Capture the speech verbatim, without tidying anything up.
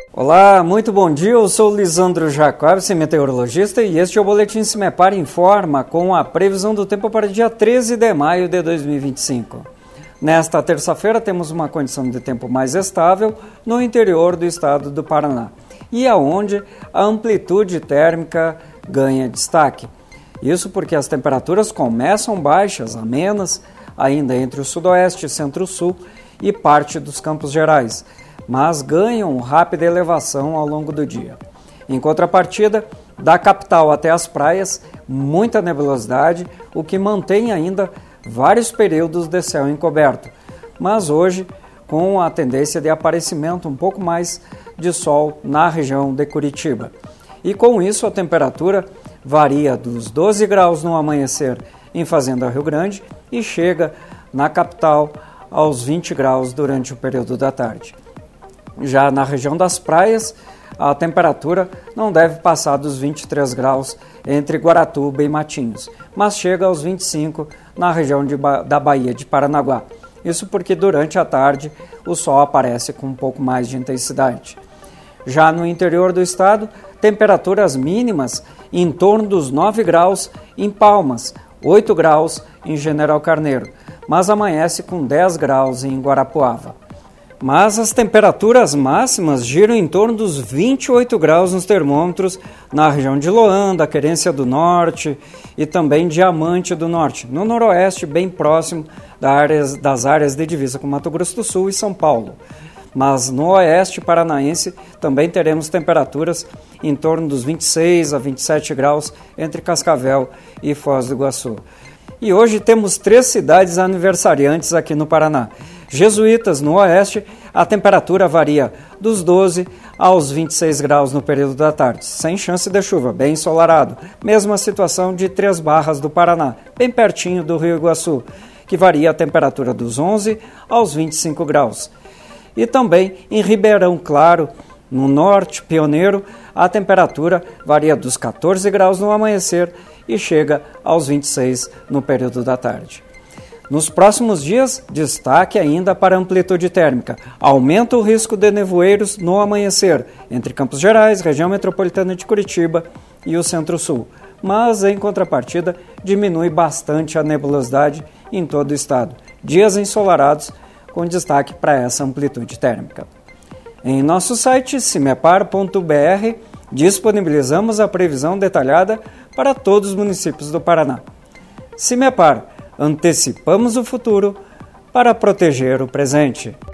Olá, muito bom dia, eu sou Lisandro Jacobson, meteorologista, e este é o Boletim Cimepar Informa com a previsão do tempo para o dia treze de maio de dois mil e vinte e cinco. Nesta terça-feira temos uma condição de tempo mais estável no interior do estado do Paraná, e aonde a amplitude térmica ganha destaque. Isso porque as temperaturas começam baixas, amenas, ainda entre o sudoeste, centro-sul e parte dos Campos Gerais, mas ganham rápida elevação ao longo do dia. Em contrapartida, da capital até as praias, muita nebulosidade, o que mantém ainda vários períodos de céu encoberto, mas hoje com a tendência de aparecimento um pouco mais de sol na região de Curitiba. E com isso a temperatura varia dos doze graus no amanhecer em Fazenda Rio Grande e chega na capital aos vinte graus durante o período da tarde. Já na região das praias, a temperatura não deve passar dos vinte e três graus entre Guaratuba e Matinhos, mas chega aos vinte e cinco na região de ba- da Baía de Paranaguá. Isso porque durante a tarde o sol aparece com um pouco mais de intensidade. Já no interior do estado, temperaturas mínimas em torno dos nove graus em Palmas, oito graus em General Carneiro, mas amanhece com dez graus em Guarapuava. Mas as temperaturas máximas giram em torno dos vinte e oito graus nos termômetros na região de Loanda, Querência do Norte e também Diamante do Norte, no noroeste, bem próximo das áreas de divisa com Mato Grosso do Sul e São Paulo. Mas no oeste paranaense também teremos temperaturas em torno dos vinte e seis a vinte e sete graus entre Cascavel e Foz do Iguaçu. E hoje temos três cidades aniversariantes aqui no Paraná. Jesuítas, no oeste, a temperatura varia dos doze aos vinte e seis graus no período da tarde, sem chance de chuva, bem ensolarado. Mesma situação de Três Barras do Paraná, bem pertinho do Rio Iguaçu, que varia a temperatura dos onze aos vinte e cinco graus. E também em Ribeirão Claro, no norte, Pioneiro, a temperatura varia dos catorze graus no amanhecer e chega aos vinte e seis no período da tarde. Nos próximos dias, destaque ainda para a amplitude térmica. Aumenta o risco de nevoeiros no amanhecer, entre Campos Gerais, região metropolitana de Curitiba e o Centro-Sul. Mas, em contrapartida, diminui bastante a nebulosidade em todo o estado. Dias ensolarados, com destaque para essa amplitude térmica. Em nosso site, cimepar ponto b r, disponibilizamos a previsão detalhada para todos os municípios do Paraná. Cimepar, antecipamos o futuro para proteger o presente.